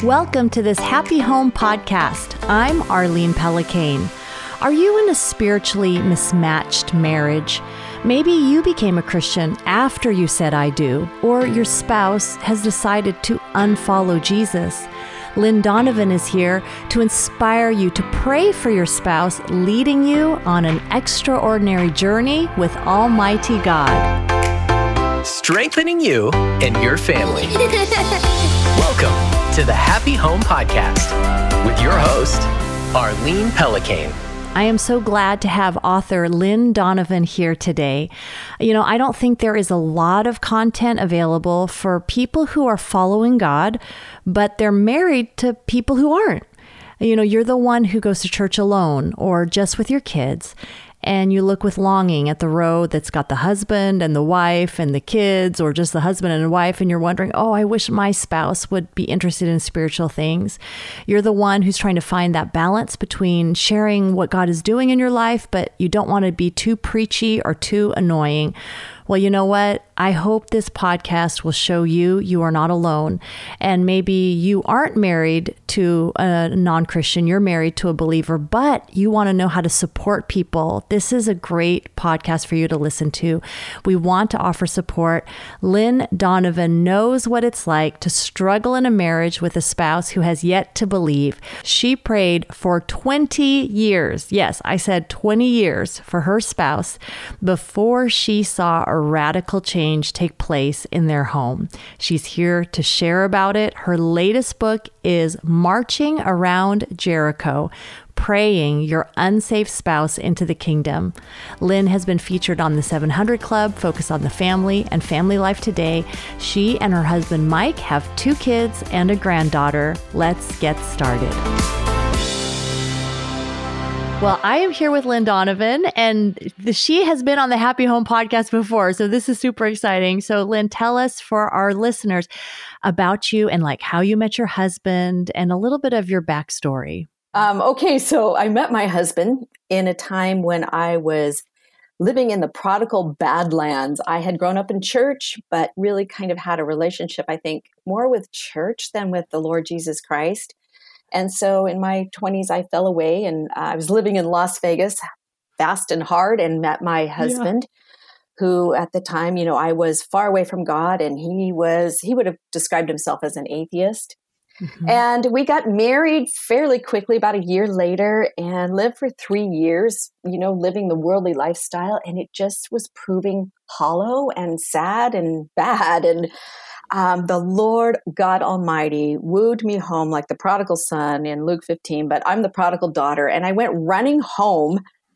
Welcome to this Happy Home podcast. I'm Arlene Pellicane. Are you in a spiritually mismatched marriage? Maybe you became a Christian after you said I do, or your spouse has decided to unfollow Jesus. Lynn Donovan is here to inspire you to pray for your spouse, leading you on an extraordinary journey with Almighty God. Strengthening you and your family. Welcome to the Happy Home Podcast with your host, Arlene Pellicane. I am so glad to have author Lynn Donovan here today. I don't think there is a lot of content available for people who are following God, but they're married to people who aren't. You're the one who goes to church alone or just with your kids, and you look with longing at the road that's got the husband and the wife and the kids, or just the husband and the wife, and you're wondering, oh, I wish my spouse would be interested in spiritual things. You're the one who's trying to find that balance between sharing what God is doing in your life, but you don't want to be too preachy or too annoying. Well, you know what? I hope this podcast will show you are not alone. And maybe you aren't married to a non-Christian, you're married to a believer, but you want to know how to support people. This is a great podcast for you to listen to. We want to offer support. Lynn Donovan knows what it's like to struggle in a marriage with a spouse who has yet to believe. She prayed for 20 years. Yes, I said 20 years for her spouse before she saw a radical change take place in their home. She's here to share about it. Her latest book is Marching Around Jericho, Praying Your Unsafe Spouse into the Kingdom. Lynn has been featured on the 700 Club, Focus on the Family, and Family Life Today. She and her husband Mike have 2 kids and a granddaughter. Let's get started. Well, I am here with Lynn Donovan, and she has been on the Happy Home podcast before, so this is super exciting. So Lynn, tell us for our listeners about you and how you met your husband and a little bit of your backstory. Okay, so I met my husband in a time when I was living in the prodigal Badlands. I had grown up in church, but really kind of had a relationship, I think, more with church than with the Lord Jesus Christ. And so in my 20s, I fell away and I was living in Las Vegas fast and hard and met my husband, who at the time, I was far away from God, and he would have described himself as an atheist. Mm-hmm. And we got married fairly quickly, about a year later, and lived for 3 years, living the worldly lifestyle. And it just was proving hollow and sad and bad. And the Lord God Almighty wooed me home like the prodigal son in Luke 15, but I'm the prodigal daughter. And I went running home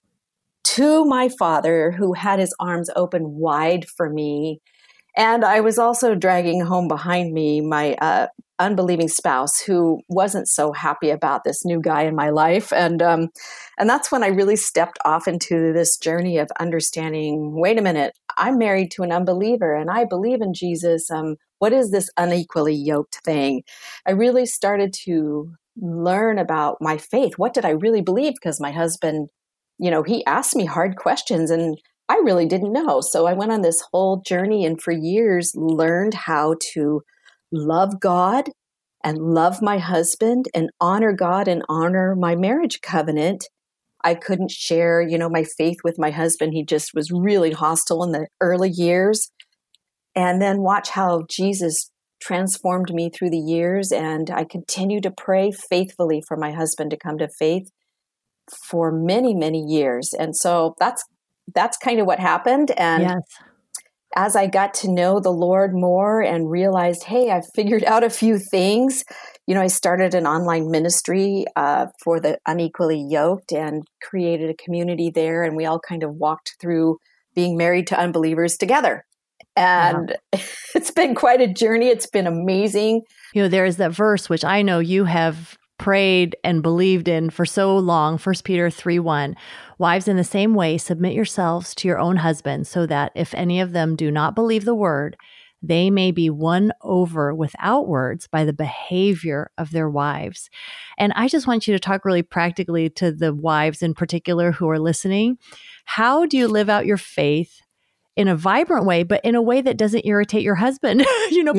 to my father, who had his arms open wide for me. And I was also dragging home behind me my unbelieving spouse, who wasn't so happy about this new guy in my life. And that's when I really stepped off into this journey of understanding, wait a minute, I'm married to an unbeliever and I believe in Jesus. What is this unequally yoked thing? I really started to learn about my faith. What did I really believe? Because my husband, he asked me hard questions and I really didn't know. So I went on this whole journey and for years learned how to love God and love my husband and honor God and honor my marriage covenant. I couldn't share, my faith with my husband. He just was really hostile in the early years. And then watch how Jesus transformed me through the years. And I continue to pray faithfully for my husband to come to faith for many, many years. And so that's kind of what happened. And yes. As I got to know the Lord more and realized, hey, I've figured out a few things, I started an online ministry for the unequally yoked and created a community there. And we all kind of walked through being married to unbelievers together. And It's been quite a journey. It's been amazing. There is that verse, which I know you have prayed and believed in for so long, 1 Peter 3:1. Wives, in the same way, submit yourselves to your own husbands, so that if any of them do not believe the word, they may be won over without words by the behavior of their wives. And I just want you to talk really practically to the wives in particular who are listening. How do you live out your faith in a vibrant way, but in a way that doesn't irritate your husband, because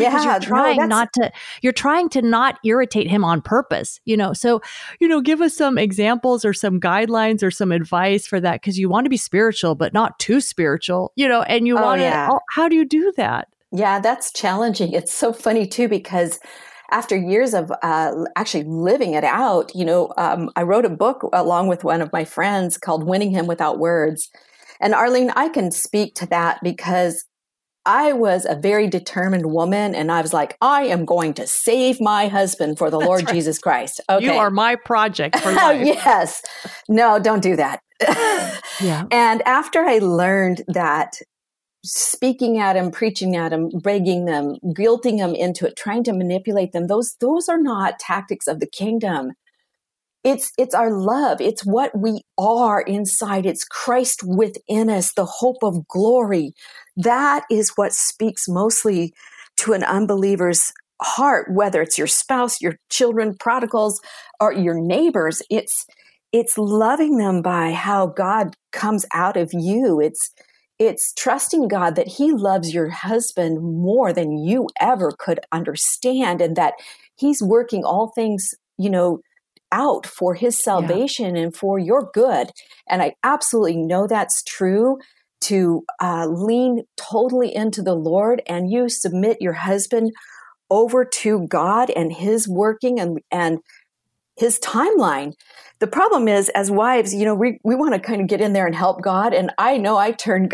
you're trying to not irritate him on purpose, So, give us some examples or some guidelines or some advice for that, because you want to be spiritual, but not too spiritual, and you want to, how do you do that? Yeah, that's challenging. It's so funny too, because after years of actually living it out, I wrote a book along with one of my friends called Winning Him Without Words. And Arlene, I can speak to that because I was a very determined woman, and I was like, I am going to save my husband for the Lord right. Jesus Christ. Okay. You are my project for life. Yes. No, don't do that. Yeah. And after I learned that speaking at him, preaching at him, begging them, guilting them into it, trying to manipulate them, those are not tactics of the kingdom. It's our love. It's what we are inside. It's Christ within us, the hope of glory. That is what speaks mostly to an unbeliever's heart, whether it's your spouse, your children, prodigals, or your neighbors. It's loving them by how God comes out of you. It's trusting God that he loves your husband more than you ever could understand, and that he's working all things, out for his salvation and for your good. And I absolutely know that's true, to lean totally into the Lord, and you submit your husband over to God and his working and his timeline. The problem is, as wives, we want to kind of get in there and help God. And I know I turned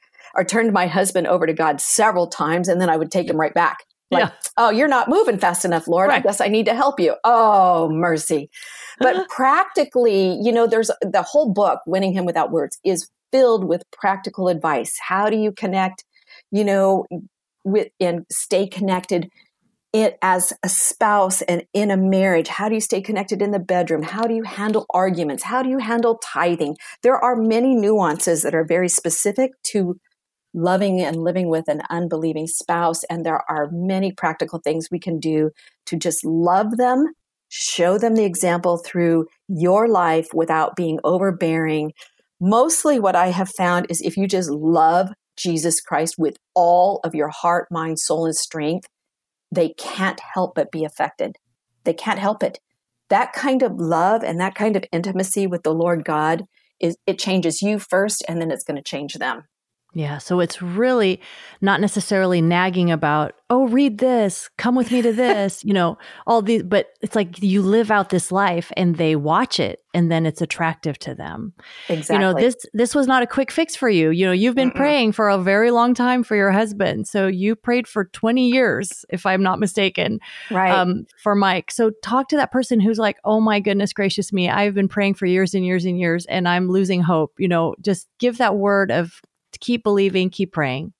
my husband over to God several times, and then I would take him right back. Oh, you're not moving fast enough, Lord. Right. I guess I need to help you. Oh, mercy. But practically, there's the whole book, Winning Him Without Words, is filled with practical advice. How do you connect, with and stay connected as a spouse and in a marriage? How do you stay connected in the bedroom? How do you handle arguments? How do you handle tithing? There are many nuances that are very specific to loving and living with an unbelieving spouse. And there are many practical things we can do to just love them, show them the example through your life without being overbearing. Mostly what I have found is if you just love Jesus Christ with all of your heart, mind, soul, and strength, they can't help but be affected. They can't help it. That kind of love and that kind of intimacy with the Lord God, it changes you first, and then it's going to change them. Yeah. So it's really not necessarily nagging about, oh, read this, come with me to this, all these, but it's like you live out this life and they watch it, and then it's attractive to them. Exactly. This was not a quick fix for you. You've been praying for a very long time for your husband. So you prayed for 20 years, if I'm not mistaken, right? For Mike. So talk to that person who's like, oh my goodness gracious me, I've been praying for years and years and years, and I'm losing hope. Just give that word of keep believing, keep praying.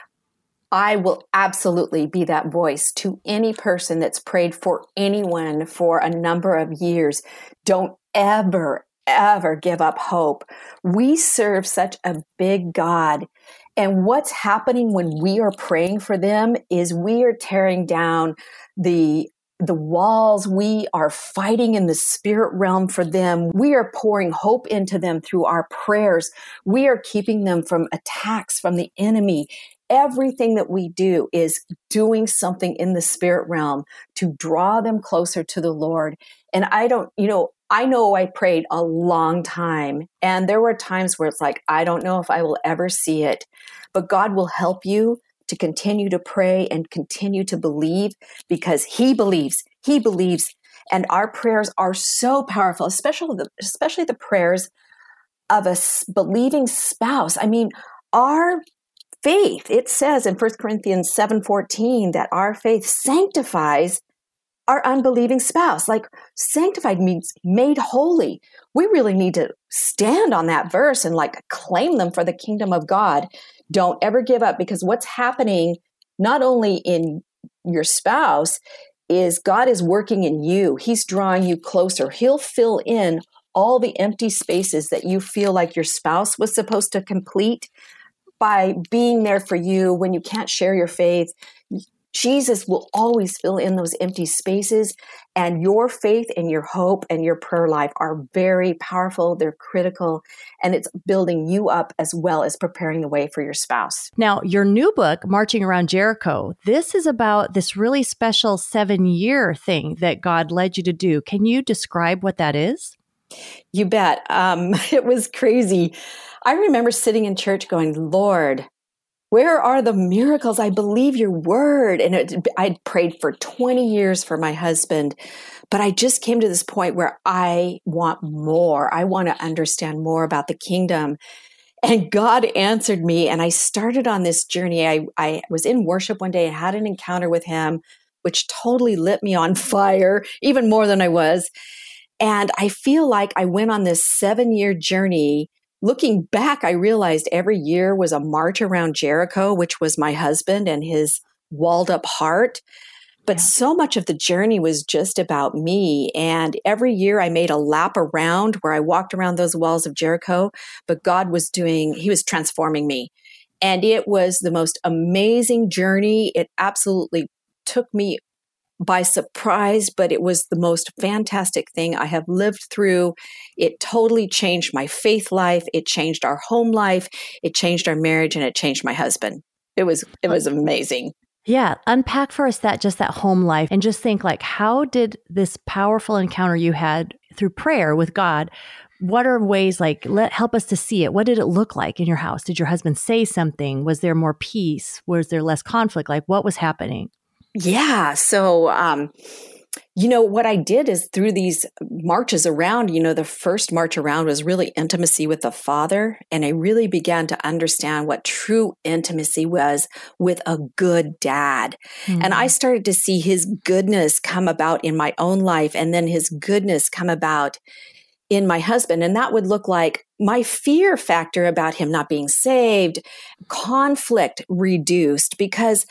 I will absolutely be that voice to any person that's prayed for anyone for a number of years. Don't ever, ever give up hope. We serve such a big God. And what's happening when we are praying for them is we are tearing down the walls. We are fighting in the spirit realm for them. We are pouring hope into them through our prayers. We are keeping them from attacks from the enemy. Everything that we do is doing something in the spirit realm to draw them closer to the Lord. And I know I prayed a long time, and there were times where it's like, I don't know if I will ever see it, but God will help you to continue to pray and continue to believe, because he believes. And our prayers are so powerful, especially the prayers of a believing spouse. I mean, our faith, it says in 1 Corinthians 7:14 that our faith sanctifies our unbelieving spouse. Like, sanctified means made holy. We really need to stand on that verse and claim them for the kingdom of God. Don't ever give up, because what's happening not only in your spouse is God is working in you. He's drawing you closer. He'll fill in all the empty spaces that you feel like your spouse was supposed to complete by being there for you when you can't share your faith. Jesus will always fill in those empty spaces, and your faith and your hope and your prayer life are very powerful. They're critical, and it's building you up as well as preparing the way for your spouse. Now, your new book, Marching Around Jericho, this is about this really special 7-year thing that God led you to do. Can you describe what that is? You bet. It was crazy. I remember sitting in church going, Lord, where are the miracles? I believe your word. And I'd prayed for 20 years for my husband, but I just came to this point where I want more. I want to understand more about the kingdom. And God answered me, and I started on this journey. I was in worship one day and had an encounter with him, which totally lit me on fire, even more than I was. And I feel like I went on this 7-year journey. Looking back, I realized every year was a march around Jericho, which was my husband and his walled up heart. But so much of the journey was just about me. And every year I made a lap around where I walked around those walls of Jericho. But God was he was transforming me. And it was the most amazing journey. It absolutely took me by surprise, but it was the most fantastic thing I have lived through. It totally changed my faith life. It changed our home life. It changed our marriage, and it changed my husband. It was amazing. Yeah. Unpack for us that home life, and just think, like, how did this powerful encounter you had through prayer with God, what are ways, like, help us to see it? What did it look like in your house? Did your husband say something? Was there more peace? Was there less conflict? Like, what was happening? Yeah. So, what I did is through these marches around, the first march around was really intimacy with the Father. And I really began to understand what true intimacy was with a good dad. Mm-hmm. And I started to see his goodness come about in my own life, and then his goodness come about in my husband. And that would look like my fear factor about him not being saved, conflict reduced, because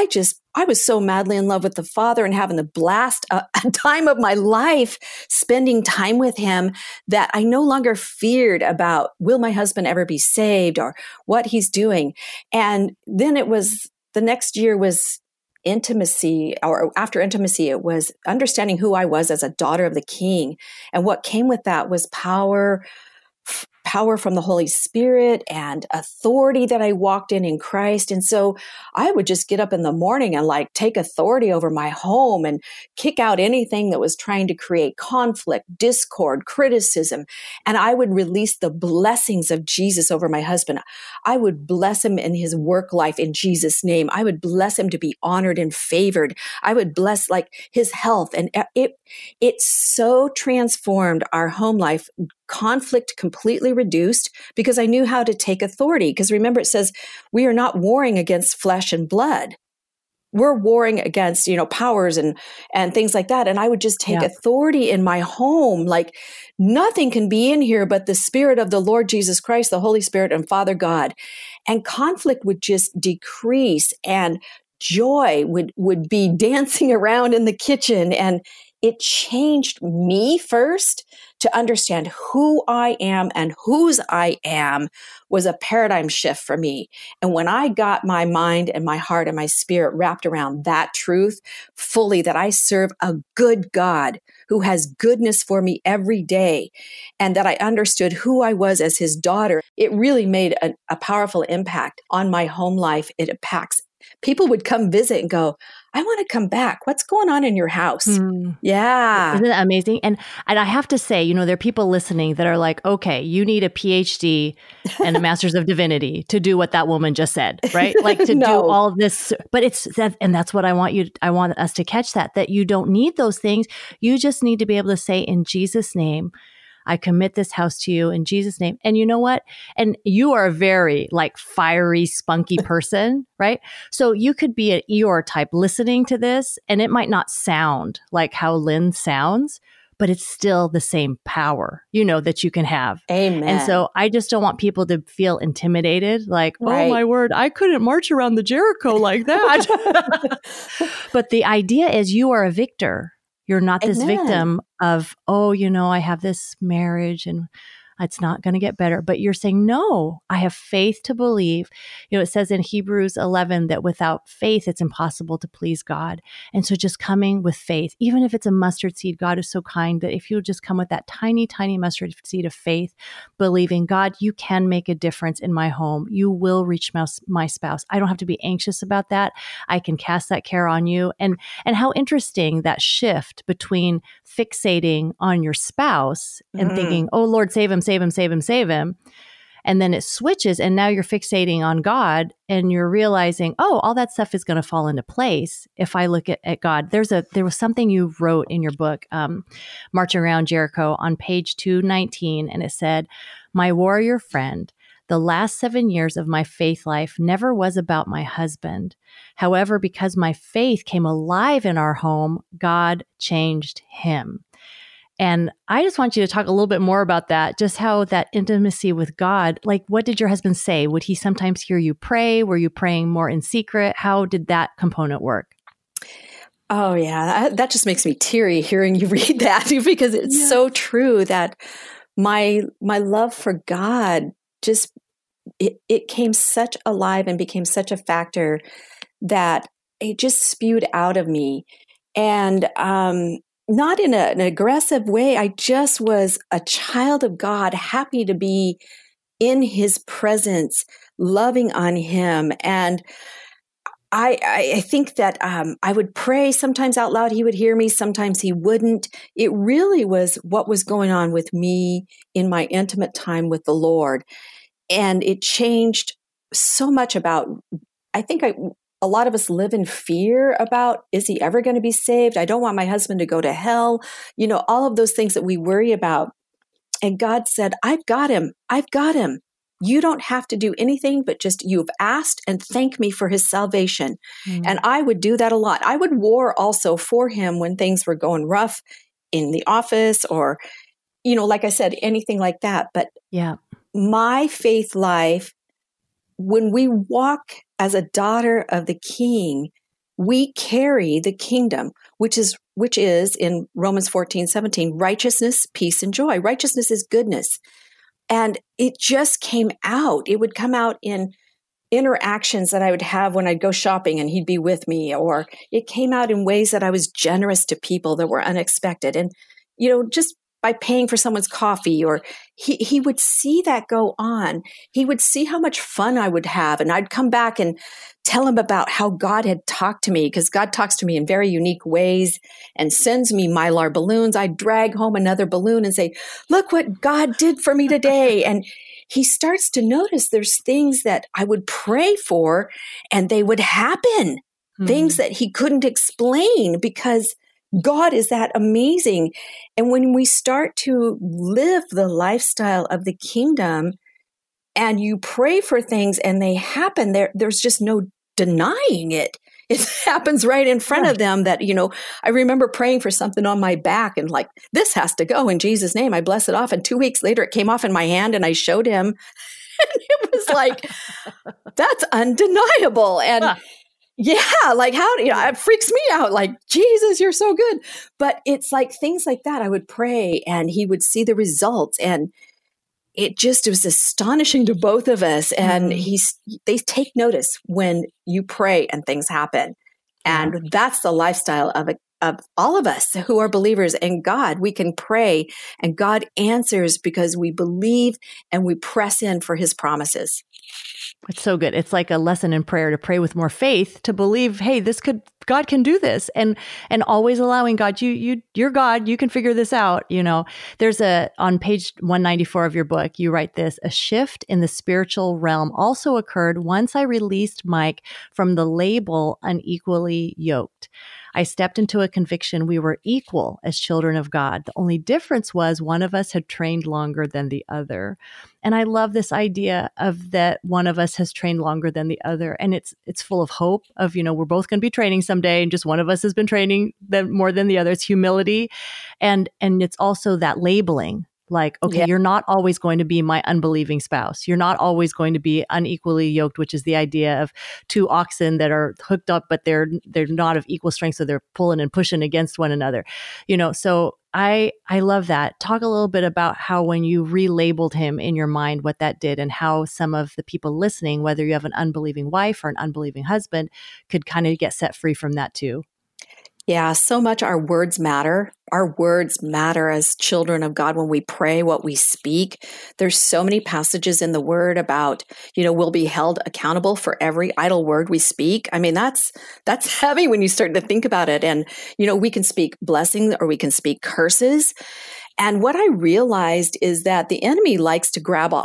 I was so madly in love with the Father and having the blast a time of my life spending time with him that I no longer feared about, will my husband ever be saved or what he's doing? And then the next year was intimacy, or after intimacy, it was understanding who I was as a daughter of the King. And what came with that was power from the Holy Spirit and authority that I walked in Christ. And so I would just get up in the morning and take authority over my home and kick out anything that was trying to create conflict, discord, criticism. And I would release the blessings of Jesus over my husband. I would bless him in his work life in Jesus' name. I would bless him to be honored and favored. I would bless his health. And it so transformed our home life. Conflict completely reduced because I knew how to take authority. Because remember, it says we are not warring against flesh and blood. We're warring against, powers and things like that. And I would just take authority in my home. Like, nothing can be in here but the Spirit of the Lord Jesus Christ, the Holy Spirit, and Father God. And conflict would just decrease, and joy would be dancing around in the kitchen. And it changed me first to understand who I am and whose I am was a paradigm shift for me. And when I got my mind and my heart and my spirit wrapped around that truth fully, that I serve a good God who has goodness for me every day, and that I understood who I was as his daughter, it really made a powerful impact on my home life. It impacts. People would come visit and go, I want to come back. What's going on in your house? Yeah. Isn't that amazing? And I have to say, there are people listening that are like, okay, you need a PhD and a Master's of Divinity to do what that woman just said, right? Like to do all of this. But it's that, and that's what I want us to catch that you don't need those things. You just need to be able to say, in Jesus' name, I commit this house to you in Jesus' name. And you know what? And you are a very fiery, spunky person, right? So you could be an Eeyore type listening to this, and it might not sound like how Lynn sounds, but it's still the same power, that you can have. Amen. And so I just don't want people to feel intimidated, like, right. Oh my word, I couldn't march around the Jericho like that. But the idea is you are a victor. You're not this victim of, I have this marriage and It's not going to get better. But you're saying, no, I have faith to believe. It says in Hebrews 11 that without faith, it's impossible to please God. And so just coming with faith, even if it's a mustard seed, God is so kind that if you'll just come with that tiny, tiny mustard seed of faith, believing, God, you can make a difference in my home. You will reach my spouse. I don't have to be anxious about that. I can cast that care on you. And how interesting that shift between fixating on your spouse and thinking, oh, Lord, save him, save him, save him, save him. And then it switches and now you're fixating on God and you're realizing, oh, all that stuff is going to fall into place if I look at God. There was something you wrote in your book, Marching Around Jericho, on page 219, and it said, my warrior friend, the last 7 years of my faith life never was about my husband. However, because my faith came alive in our home, God changed him. And I just want you to talk a little bit more about that, just how that intimacy with God, like what did your husband say? Would he sometimes hear you pray? Were you praying more in secret? How did that component work? Oh, yeah. That just makes me teary hearing you read that because it's so true that my love for God just, it came such alive and became such a factor that it just spewed out of me. And not in an aggressive way. I just was a child of God, happy to be in his presence, loving on him. And I think that I would pray sometimes out loud. He would hear me. Sometimes he wouldn't. It really was what was going on with me in my intimate time with the Lord. And it changed so much about, I think a lot of us live in fear about, is he ever going to be saved? I don't want my husband to go to hell. All of those things that we worry about. And God said, I've got him. I've got him. You don't have to do anything, but just you've asked and thank me for his salvation. And I would do that a lot. I would war also for him when things were going rough in the office or, like I said, anything like that. But my faith life, when we walk as a daughter of the King, we carry the kingdom, which is in Romans 14:17, righteousness, peace, and joy. Righteousness is goodness. And it just came out. It would come out in interactions that I would have when I'd go shopping and he'd be with me, or it came out in ways that I was generous to people that were unexpected. And, just by paying for someone's coffee, or he would see that go on. He would see how much fun I would have. And I'd come back and tell him about how God had talked to me, because God talks to me in very unique ways and sends me Mylar balloons. I'd drag home another balloon and say, look what God did for me today. And he starts to notice there's things that I would pray for and they would happen, things that he couldn't explain because God is that amazing. And when we start to live the lifestyle of the kingdom and you pray for things and they happen, there's just no denying it. It happens right in front of them that, I remember praying for something on my back and like, this has to go in Jesus' name. I bless it off. And 2 weeks later, it came off in my hand and I showed him. And it was like, that's undeniable. And like how it freaks me out. Like, Jesus, you're so good. But it's like things like that. I would pray and he would see the results. And it was astonishing to both of us. And they take notice when you pray and things happen. And that's the lifestyle of all of us who are believers in God. We can pray and God answers because we believe and we press in for his promises. It's so good. It's like a lesson in prayer to pray with more faith, to believe, hey, God can do this, and always allowing God, you're God, you can figure this out. There's on page 194 of your book, you write this: a shift in the spiritual realm also occurred once I released Mike from the label unequally yoked. I stepped into a conviction we were equal as children of God. The only difference was one of us had trained longer than the other. And I love this idea of that one of us has trained longer than the other. And it's full of hope of, we're both going to be training someday and just one of us has been training more than the other. It's humility. And it's also that labeling. Like, okay, Yeah. you're not always going to be my unbelieving spouse. You're not always going to be unequally yoked, which is the idea of two oxen that are hooked up, but they're not of equal strength. So they're pulling and pushing against one another, so I love that. Talk a little bit about how when you relabeled him in your mind, what that did and how some of the people listening, whether you have an unbelieving wife or an unbelieving husband, could kind of get set free from that too. Yeah, so much our words matter. Our words matter as children of God when we pray, what we speak. There's so many passages in the word about, we'll be held accountable for every idle word we speak. I mean, that's heavy when you start to think about it. And, we can speak blessings or we can speak curses. And what I realized is that the enemy likes to grab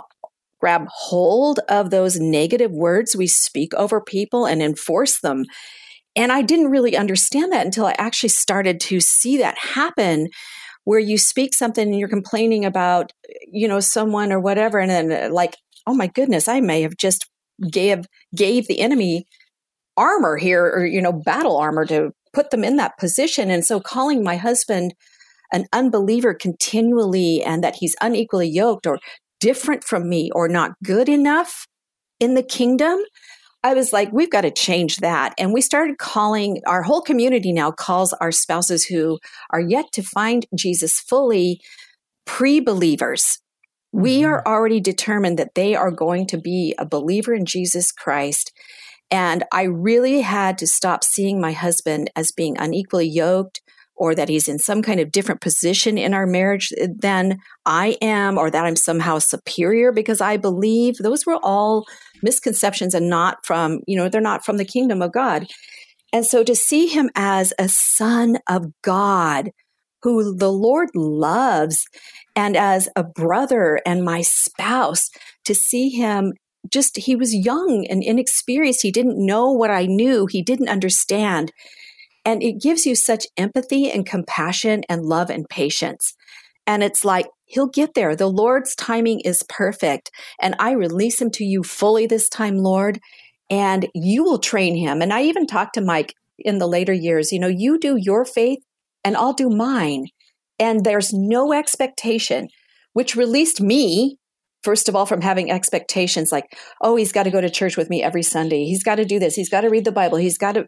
hold of those negative words we speak over people and enforce them. And I didn't really understand that until I actually started to see that happen, where you speak something and you're complaining about, someone or whatever. And then like, oh my goodness, I may have just gave the enemy armor here or, battle armor to put them in that position. And so calling my husband an unbeliever continually and that he's unequally yoked or different from me or not good enough in the kingdom, I was like, we've got to change that. And we started calling, our whole community now calls our spouses who are yet to find Jesus fully pre-believers. Mm-hmm. We are already determined that they are going to be a believer in Jesus Christ. And I really had to stop seeing my husband as being unequally yoked or that he's in some kind of different position in our marriage than I am, or that I'm somehow superior because I believe. Those were all misconceptions and not from, they're not from the kingdom of God. And so to see him as a son of God who the Lord loves and as a brother and my spouse, to see him he was young and inexperienced. He didn't know what I knew. He didn't understand. And it gives you such empathy and compassion and love and patience. And it's like, he'll get there. The Lord's timing is perfect. And I release him to you fully this time, Lord, and you will train him. And I even talked to Mike in the later years, you do your faith and I'll do mine. And there's no expectation, which released me, first of all, from having expectations like, oh, he's got to go to church with me every Sunday. He's got to do this. He's got to read the Bible. He's got to,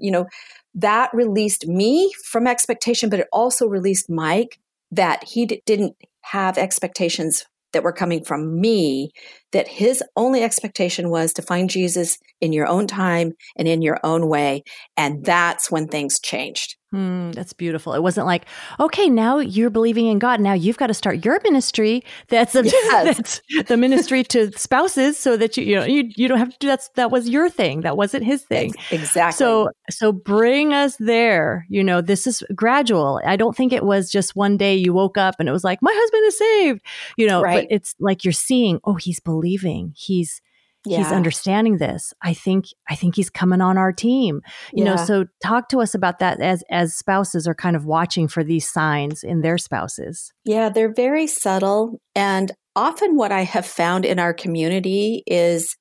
that released me from expectation, but it also released Mike that he didn't have expectations that were coming from me, that his only expectation was to find Jesus in your own time and in your own way. And that's when things changed. That's beautiful. It wasn't like, okay, now you're believing in God. Now you've got to start your ministry. That's the ministry to spouses, so that you don't have to do that. Was your thing. That wasn't his thing. Exactly. So bring us there. This is gradual. I don't think it was just one day you woke up and it was like, my husband is saved. Right. But it's like you're seeing, oh, he's believing. He's understanding this. I think he's coming on our team. So talk to us about that as spouses are kind of watching for these signs in their spouses. Yeah, they're very subtle. And often what I have found in our community is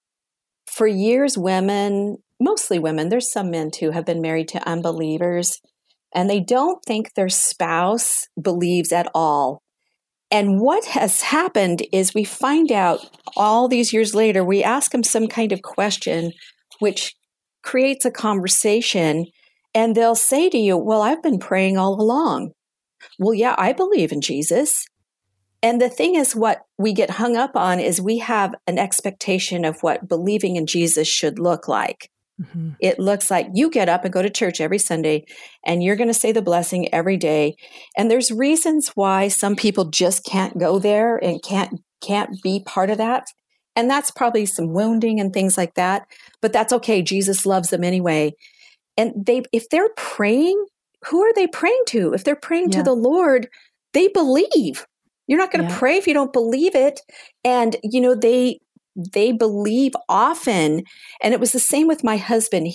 for years, mostly women, there's some men too, have been married to unbelievers and they don't think their spouse believes at all. And what has happened is we find out all these years later, we ask them some kind of question, which creates a conversation, and they'll say to you, well, I've been praying all along. Well, yeah, I believe in Jesus. And the thing is, what we get hung up on is we have an expectation of what believing in Jesus should look like. Mm-hmm. It looks like you get up and go to church every Sunday and you're going to say the blessing every day. And there's reasons why some people just can't go there and can't be part of that. And that's probably some wounding and things like that. But that's okay. Jesus loves them anyway. And if they're praying, who are they praying to? If they're praying to the Lord, they believe. You're not going to pray if you don't believe it. And, they believe often. And it was the same with my husband.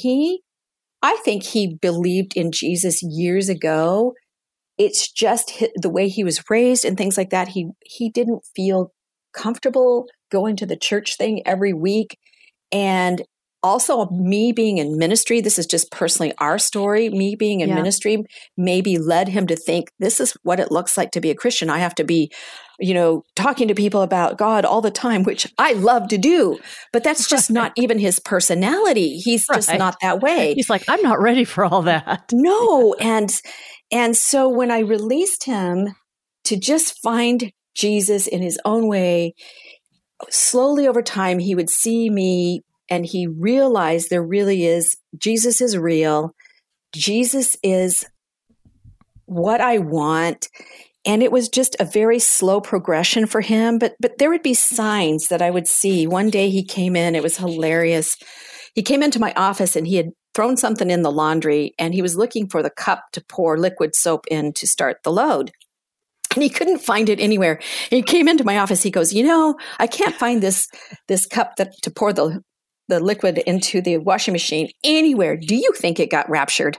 I think he believed in Jesus years ago. It's just the way he was raised and things like that. He didn't feel comfortable going to the church thing every week. And also me being in ministry, this is just personally our story, me being in ministry maybe led him to think this is what it looks like to be a Christian. I have to be, talking to people about God all the time, which I love to do, but that's just not even his personality. He's just not that way. He's like, I'm not ready for all that. No. And so when I released him to just find Jesus in his own way, slowly over time, he would see me and he realized there really is, Jesus is real. Jesus is what I want. And it was just a very slow progression for him. But there would be signs that I would see. One day he came in, it was hilarious. He came into my office and he had thrown something in the laundry and he was looking for the cup to pour liquid soap in to start the load. And he couldn't find it anywhere. And he came into my office. He goes, I can't find this cup to pour the liquid into the washing machine anywhere. Do you think it got raptured?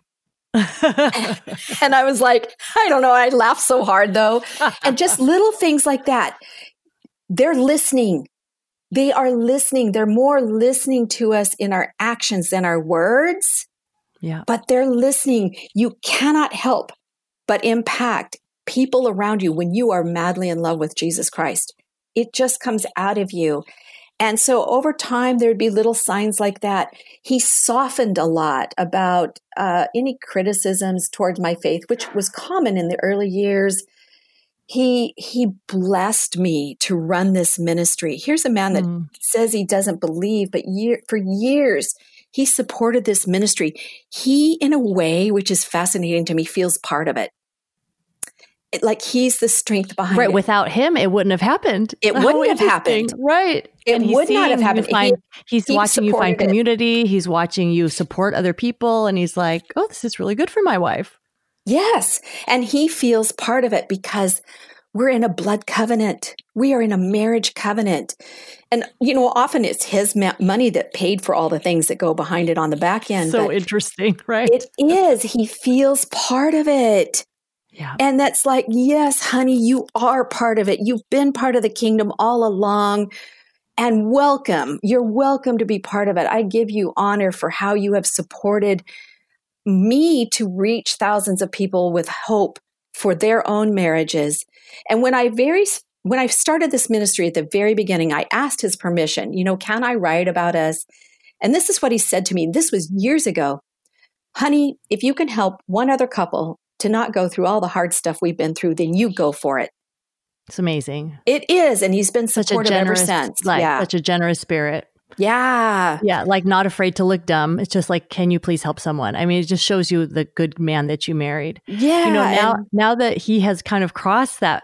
And I was like, I don't know. I laughed so hard though. And just little things like that. They're listening. They are listening. They're more listening to us in our actions than our words. Yeah. But they're listening. You cannot help but impact people around you when you are madly in love with Jesus Christ. It just comes out of you. And so over time, there'd be little signs like that. He softened a lot about any criticisms towards my faith, which was common in the early years. He blessed me to run this ministry. Here's a man that says he doesn't believe, but for years, he supported this ministry. He, in a way, which is fascinating to me, feels part of it. Like he's the strength behind it. Right. Without him, it wouldn't have happened. It wouldn't have happened. Right. It would not have happened. He's watching you find community. He's watching you support other people. And he's like, oh, this is really good for my wife. Yes. And he feels part of it because we're in a blood covenant. We are in a marriage covenant. And, often it's his money that paid for all the things that go behind it on the back end. So interesting, right? It is. He feels part of it. Yeah. And that's like, yes, honey, you are part of it. You've been part of the kingdom all along. And welcome. You're welcome to be part of it. I give you honor for how you have supported me to reach thousands of people with hope for their own marriages. And when I started this ministry at the very beginning, I asked his permission, can I write about us? And this is what he said to me. This was years ago. Honey, if you can help one other couple to not go through all the hard stuff we've been through, then you go for it. It's amazing. It is. And he's been supportive ever since. Such a generous spirit. Yeah. Yeah. Like not afraid to look dumb. It's just like, can you please help someone? I mean, it just shows you the good man that you married. Yeah. Now that he has kind of crossed that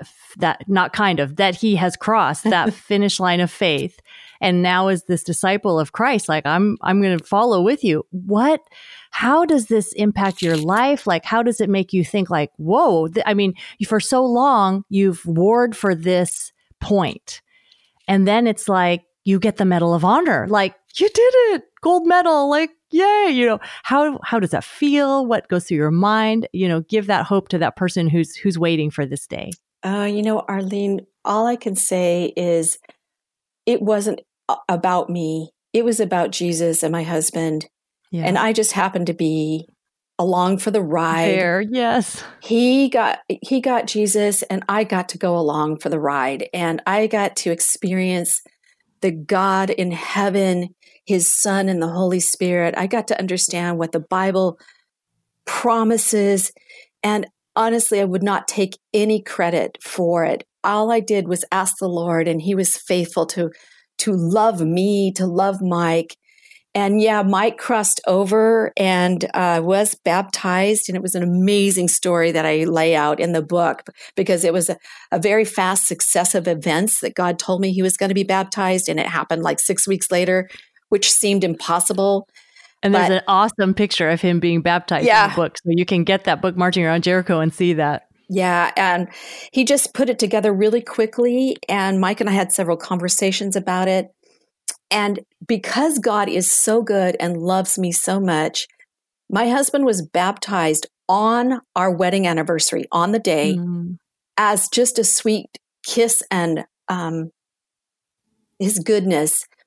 he has crossed that finish line of faith and now is this disciple of Christ, like I'm going to follow with you. How does this impact your life? Like, how does it make you think like, whoa, for so long you've warred for this point. And then it's like, you get the Medal of Honor. Like, you did it, gold medal, like, yay. How does that feel? What goes through your mind? Give that hope to that person who's waiting for this day. Arlene, all I can say is it wasn't about me. It was about Jesus and my husband. Yeah. And I just happened to be along for the ride. There, yes. He got Jesus and I got to go along for the ride. And I got to experience the God in heaven, his Son and the Holy Spirit. I got to understand what the Bible promises. And honestly, I would not take any credit for it. All I did was ask the Lord, and he was faithful to love me, to love Mike. And yeah, Mike crossed over and was baptized. And it was an amazing story that I lay out in the book because it was a very fast success of events that God told me he was going to be baptized. And it happened like 6 weeks later, which seemed impossible. And there's an awesome picture of him being baptized in the book. So you can get that book, Marching Around Jericho, and see that. Yeah. And he just put it together really quickly. And Mike and I had several conversations about it. And because God is so good and loves me so much, my husband was baptized on our wedding anniversary, on the day, as just a sweet kiss and his goodness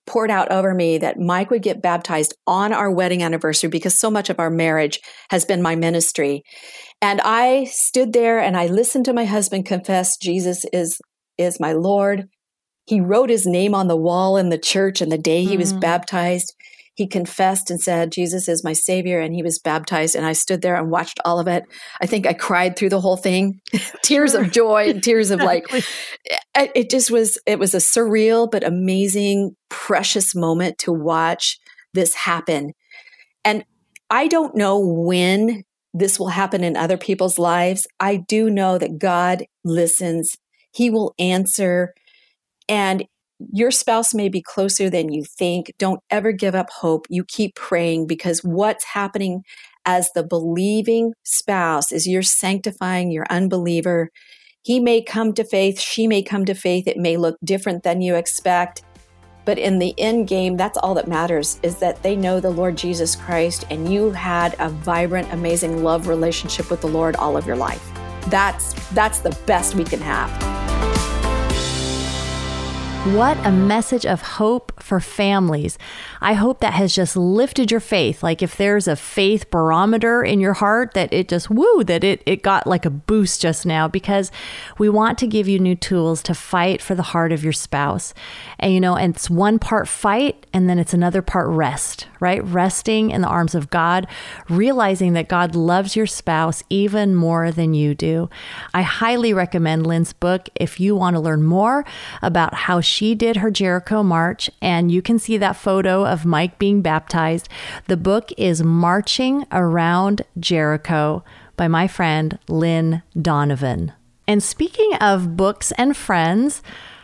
poured out over me that Mike would get baptized on our wedding anniversary, because so much of our marriage has been my ministry. And I stood there and I listened to my husband confess Jesus is my Lord. He wrote his name on the wall in the church, and the day he was baptized, he confessed and said, Jesus is my Savior, and he was baptized. And I stood there and watched all of it. I think I cried through the whole thing, tears of joy and tears of it was a surreal but amazing, precious moment to watch this happen. And I don't know when this will happen in other people's lives. I do know that God listens. He will answer. And your spouse may be closer than you think. Don't ever give up hope. You keep praying, because what's happening as the believing spouse is you're sanctifying your unbeliever. He may come to faith. She may come to faith. It may look different than you expect. But in the end game, that's all that matters, is that they know the Lord Jesus Christ, and you had a vibrant, amazing love relationship with the Lord all of your life. That's the best we can have. What a message of hope for families. I hope that has just lifted your faith. Like if there's a faith barometer in your heart, that it just, it got like a boost just now, because we want to give you new tools to fight for the heart of your spouse. And, and it's one part fight, and then it's another part rest, right? Resting in the arms of God, realizing that God loves your spouse even more than you do. I highly recommend Lynn's book if you want to learn more about how she did her Jericho march, and you can see that photo of Mike being baptized. The book is Marching Around Jericho by my friend Lynn Donovan. And speaking of books and friends,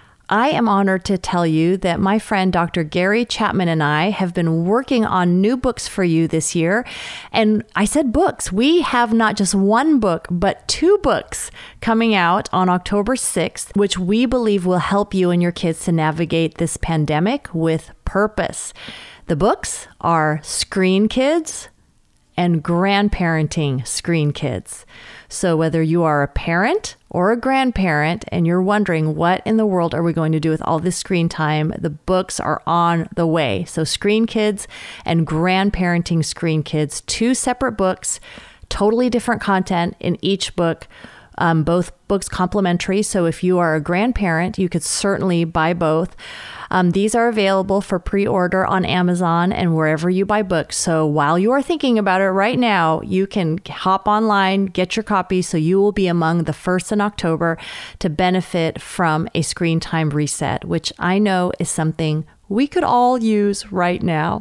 I am honored to tell you that my friend Dr. Gary Chapman and I have been working on new books for you this year. And I said books. We have not just one book, but 2 books coming out on October 6th, which we believe will help you and your kids to navigate this pandemic with purpose. The books are Screen Kids and Grandparenting Screen Kids. So whether you are a parent or a grandparent and you're wondering what in the world are we going to do with all this screen time, the books are on the way. So Screen Kids and Grandparenting Screen Kids, 2 separate books, totally different content in each book. Both books complimentary. So if you are a grandparent, you could certainly buy both. These are available for pre-order on Amazon and wherever you buy books. So while you are thinking about it right now, you can hop online, get your copy, so you will be among the first in October to benefit from a screen time reset, which I know is something we could all use right now.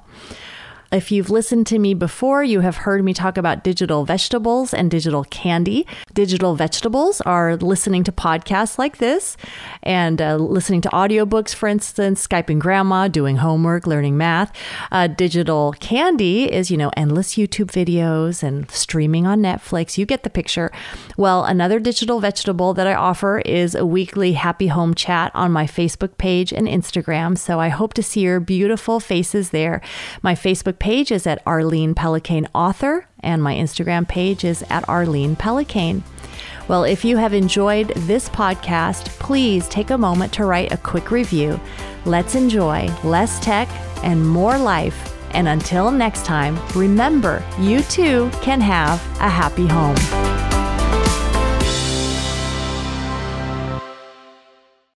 If you've listened to me before, you have heard me talk about digital vegetables and digital candy. Digital vegetables are listening to podcasts like this and listening to audiobooks, for instance, Skyping grandma, doing homework, learning math. Digital candy is, endless YouTube videos and streaming on Netflix. You get the picture. Well, another digital vegetable that I offer is a weekly Happy Home chat on my Facebook page and Instagram. So I hope to see your beautiful faces there. My Facebook page is at Arlene Pellicane Author, and my Instagram page is at Arlene Pellicane. Well, if you have enjoyed this podcast, please take a moment to write a quick review. Let's enjoy less tech and more life. And until next time, remember, you too can have a happy home.